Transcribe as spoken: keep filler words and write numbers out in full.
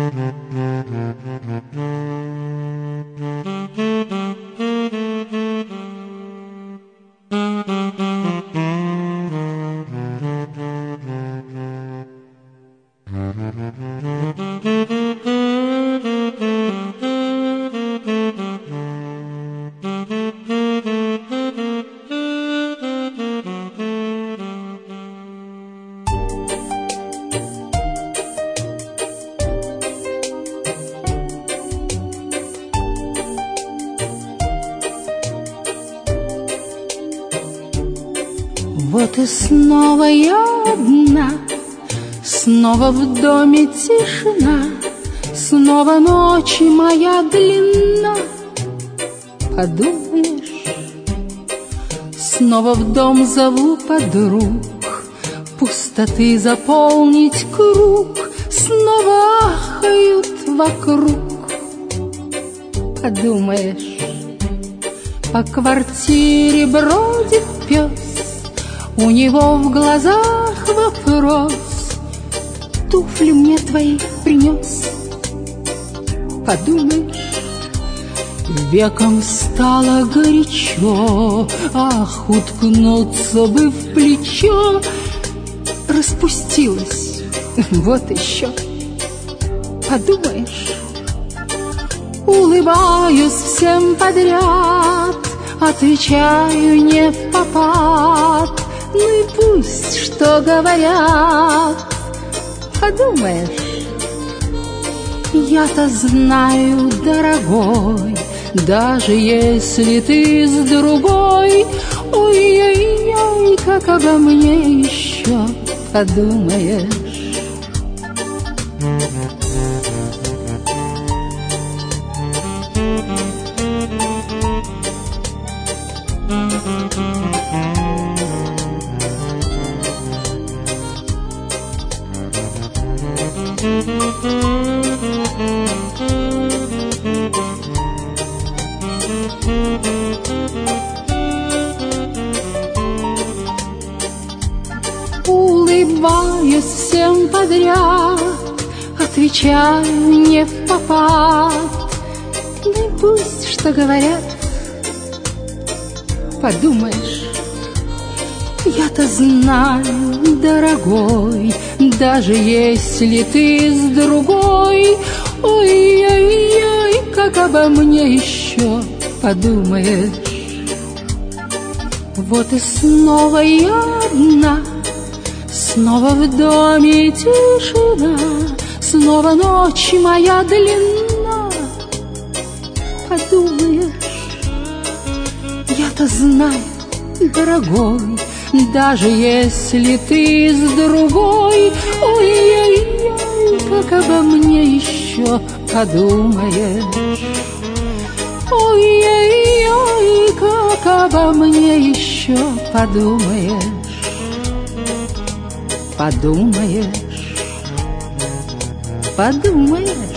Вот и снова я одна, снова в доме тишина, снова ночь моя длинна. Подумаешь, снова в дом зову подруг, пустоты заполнить круг, снова ахают вокруг. Подумаешь, по квартире бродит пес, у него в глазах вопрос: туфли мне твои принес? Подумаешь, веком стало горячо, ах, уткнуться бы в плечо. Распустилась, вот еще. Подумаешь, улыбаюсь всем подряд, отвечаю не впопад. Ну и пусть, что говорят. Подумаешь, я-то знаю, дорогой, даже если ты с другой, ой-ой-ой, как обо мне еще подумаешь. Улыбаюсь всем подряд, отвечаю не впопад. Ну и пусть, что говорят. Подумаешь, я-то знаю, дорогой, даже если ты с другой, ой-ой-ой, как обо мне еще подумаешь. Вот и снова я одна, снова в доме тишина, снова ночь моя длинна. Подумаешь, я-то знаю, дорогой, даже если ты с другой, ой-ой-ой, как обо мне еще подумаешь. Ой-ой-ой, как обо мне еще подумаешь. Подумаешь, подумаешь.